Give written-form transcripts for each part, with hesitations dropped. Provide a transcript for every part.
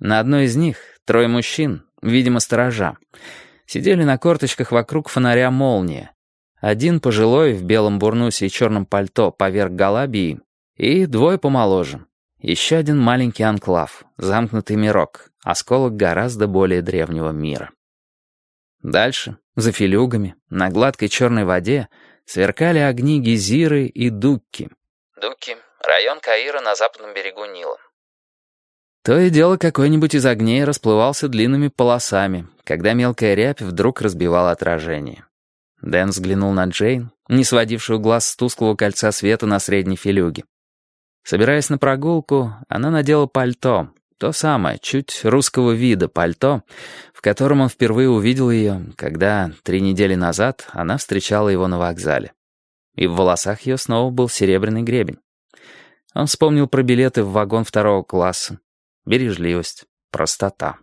На одной из них 3 мужчин, видимо, сторожа, сидели на корточках вокруг фонаря «Молния». Один пожилой в белом бурнусе и черном пальто поверх галабии, и 2 помоложе. Еще один маленький анклав, замкнутый мирок, осколок гораздо более древнего мира. Дальше, за филюгами, на гладкой черной воде, сверкали огни Гезиры и Дукки. Дукки — район Каира на западном берегу Нила. То и дело какой-нибудь из огней расплывался длинными полосами, когда мелкая рябь вдруг разбивала отражение. Дэн взглянул на Джейн, не сводившую глаз с тусклого кольца света на средней филюге. Собираясь на прогулку, она надела пальто, то самое, чуть русского вида пальто, в котором он впервые увидел ее, когда 3 недели назад она встречала его на вокзале. И в волосах ее снова был серебряный гребень. Он вспомнил про билеты в вагон 2-го класса. Бережливость, простота.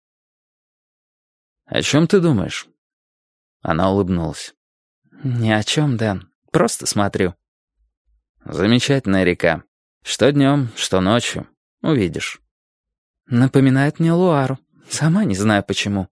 «О чем ты думаешь?» Она улыбнулась. «Ни о чем, Дэн. Просто смотрю». «Замечательная река. Что днем, что ночью. Увидишь». «Напоминает мне Луару. Сама не знаю почему».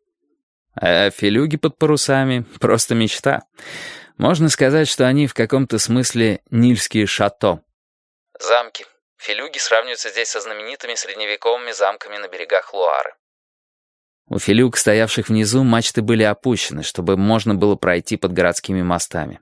«А филюги под парусами — просто мечта. Можно сказать, что они в каком-то смысле нильские шато». «Замки. Филюги сравниваются здесь со знаменитыми средневековыми замками на берегах Луары». У филюг, стоявших внизу, мачты были опущены, чтобы можно было пройти под городскими мостами.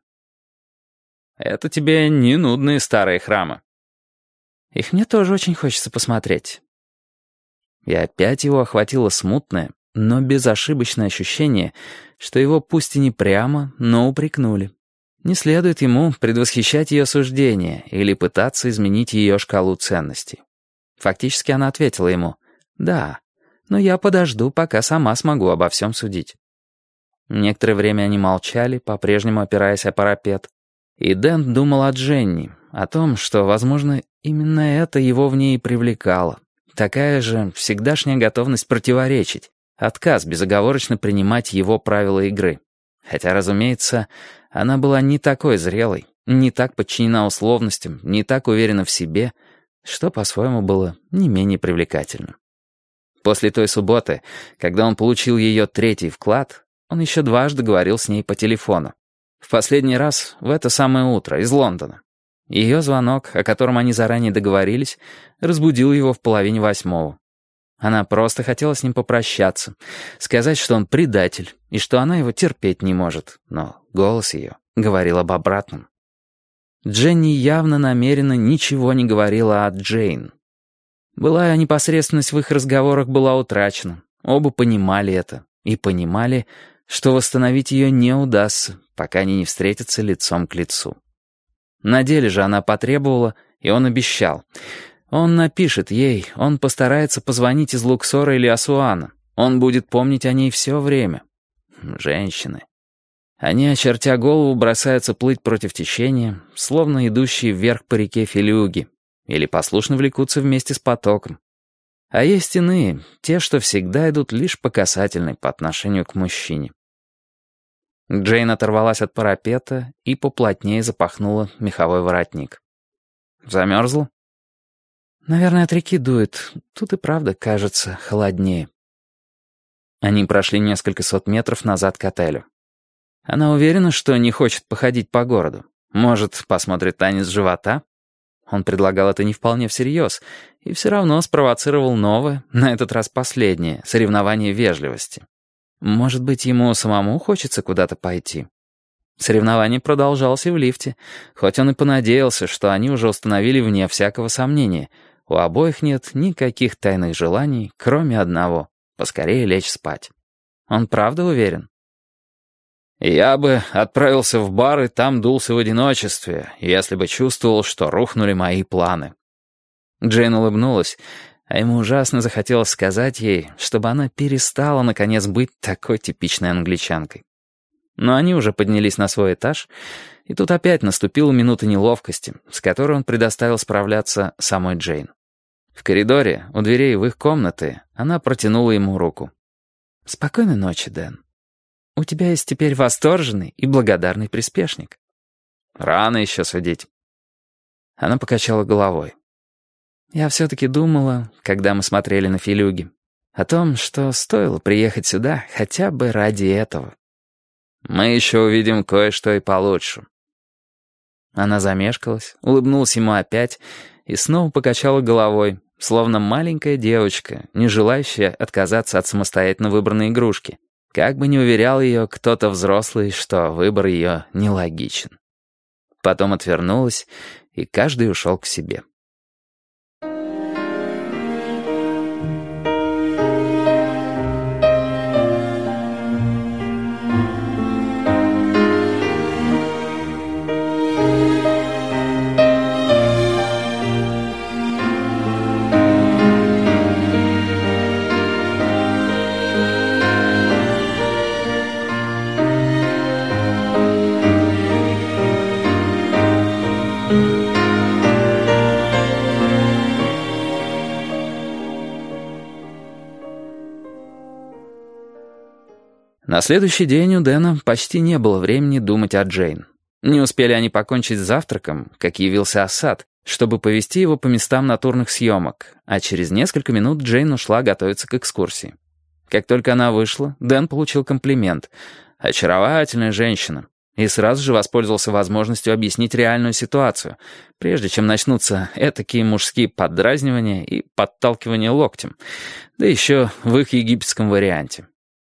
«Это тебе не нудные старые храмы». «Их мне тоже очень хочется посмотреть». И опять его охватило смутное, но безошибочное ощущение, что его пусть и не прямо, но упрекнули. Не следует ему предвосхищать ее суждения или пытаться изменить ее шкалу ценностей. Фактически она ответила ему: «Да, но я подожду, пока сама смогу обо всем судить». Некоторое время они молчали, по-прежнему опираясь о парапет. И Дэн думал о Дженни, о том, что, возможно, именно это его в ней и привлекало. Такая же всегдашняя готовность противоречить, отказ безоговорочно принимать его правила игры. Хотя, разумеется, она была не такой зрелой, не так подчинена условностям, не так уверена в себе, что по-своему было не менее привлекательно. После той субботы, когда он получил ее 3-й вклад, он еще дважды говорил с ней по телефону. В последний раз в это самое утро из Лондона. Ее звонок, о котором они заранее договорились, разбудил его в 7:30. Она просто хотела с ним попрощаться, сказать, что он предатель, и что она его терпеть не может, но голос ее говорил об обратном. Дженни явно намеренно ничего не говорила о Джейн. Былая непосредственность в их разговорах была утрачена, оба понимали это, и понимали, что восстановить ее не удастся, пока они не встретятся лицом к лицу. На деле же она потребовала, и он обещал. Он напишет ей, он постарается позвонить из Луксора или Асуана. Он будет помнить о ней все время. Женщины. Они, очертя голову, бросаются плыть против течения, словно идущие вверх по реке филюги, или послушно влекутся вместе с потоком. А есть иные, те, что всегда идут лишь по касательной по отношению к мужчине. Джейн оторвалась от парапета и поплотнее запахнула меховой воротник. «Замерзла?» «Наверное, от реки дует. Тут и правда кажется холоднее». Они прошли несколько сот метров назад к отелю. Она уверена, что не хочет походить по городу. Может, посмотрит танец живота? Он предлагал это не вполне всерьез, и все равно спровоцировал новое, на этот раз последнее, соревнование вежливости. Может быть, ему самому хочется куда-то пойти? Соревнование продолжалось и в лифте, хоть он и понадеялся, что они уже установили вне всякого сомнения. У обоих нет никаких тайных желаний, кроме одного — поскорее лечь спать. Он правда уверен? «Я бы отправился в бар и там дулся в одиночестве, если бы чувствовал, что рухнули мои планы». Джейн улыбнулась, а ему ужасно захотелось сказать ей, чтобы она перестала, наконец, быть такой типичной англичанкой. Но они уже поднялись на свой этаж, и тут опять наступила минута неловкости, с которой он предоставил справляться самой Джейн. В коридоре, у дверей в их комнаты, она протянула ему руку. «Спокойной ночи, Дэн. У тебя есть теперь восторженный и благодарный приспешник». «Рано еще судить». Она покачала головой. Я все-таки думала, когда мы смотрели на филюги, о том, что стоило приехать сюда хотя бы ради этого. Мы еще увидим кое-что и получше». Она замешкалась, улыбнулась ему опять и снова покачала головой, словно маленькая девочка, не желающая отказаться от самостоятельно выбранной игрушки, как бы ни уверял ее кто-то взрослый, что выбор ее нелогичен. Потом отвернулась, и каждый ушел к себе. На следующий день у Дэна почти не было времени думать о Джейн. Не успели они покончить с завтраком, как явился Асад, чтобы повести его по местам натурных съемок, а через несколько минут Джейн ушла готовиться к экскурсии. Как только она вышла, Дэн получил комплимент. «Очаровательная женщина», и сразу же воспользовался возможностью объяснить реальную ситуацию, прежде чем начнутся этакие мужские поддразнивания и подталкивания локтем, да еще в их египетском варианте.